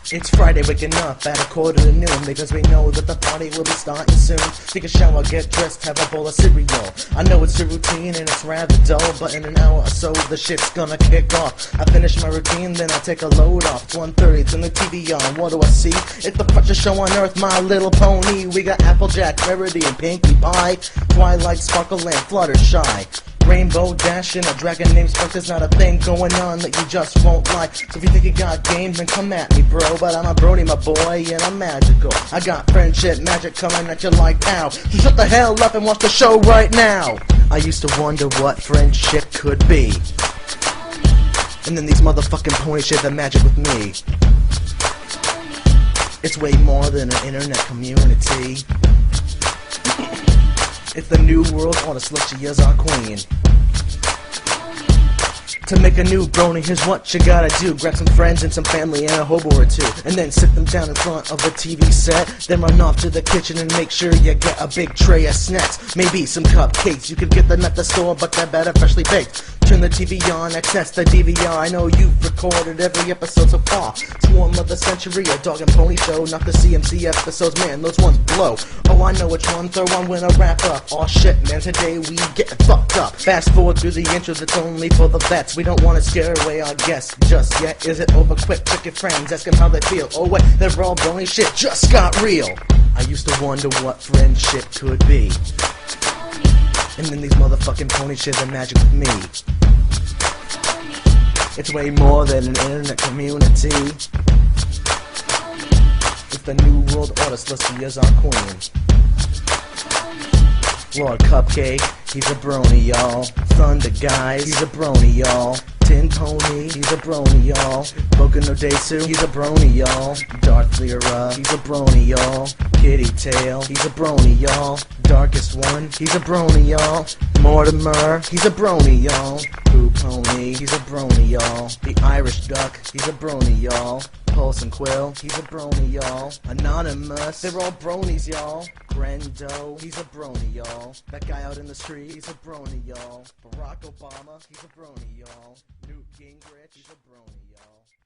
It's Friday, waking up at 1:45 because we know that the party will be starting soon. Take a shower, get dressed, have a bowl of cereal. I know it's a routine and it's rather dull, but in an hour or so the shit's gonna kick off. I finish my routine, then I take a load off. It's 1:30, turn the TV on, what do I see? It's the freshest show on earth, My Little Pony. We got Applejack, Rarity, and Pinkie Pie. Twilight, Sparkle, and Fluttershy. Rainbow Dash and a dragon named Spark. There's not a thing going on that you just won't like. So if you think you got game, then come at me, bro. But I'm a Brony, my boy, and I'm magical. I got friendship magic coming at you like pow. So shut the hell up and watch the show right now. I used to wonder what friendship could be, and then these motherfucking ponies share the magic with me. It's way more than an internet community. It's the new world order, Slushy is our queen. To make a new brony, here's what you gotta do. Grab some friends and some family and a hobo or two, and then sit them down in front of a TV set. Then run off to the kitchen and make sure you get a big tray of snacks. Maybe some cupcakes, you could get them at the store, but they're better freshly baked. Turn the TV on, access the DVR. I know you've recorded every episode so far. Swarm of the Century, a dog and pony show. Not the CMC episodes, man, those ones blow. Oh, I know which one, throw on when I wrap up. Aw shit, man, today we get fucked up. Fast forward through the intro, that's only for the vets. We don't want to scare away our guests just yet. Is it over quick? Check your friends, ask them how they feel. Oh wait, they're all brony shit, just got real. I used to wonder what friendship could be, and then these motherfucking ponies share the magic with me. It's way more than an internet community. It's the new world order, Slushy is our queen. Lord Cupcake, he's a brony, y'all. Thunder Guys, he's a brony, y'all. Tin Pony, he's a brony, y'all. Boku no Desu, he's a brony, y'all. Darth Lyra, he's a brony, y'all. Kitty Tail, he's a brony, y'all. Darkest One, he's a brony, y'all. Mortimer, he's a brony, y'all. Pooh Pony, he's a brony, y'all. The Irish Duck, he's a brony, y'all. Pulse and Quill, he's a brony, y'all. Anonymous, they're all bronies, y'all. Grendo, he's a brony, y'all. That guy out in the street, he's a brony, y'all. Barack Obama, he's a brony, y'all. Newt Gingrich, he's a brony, y'all.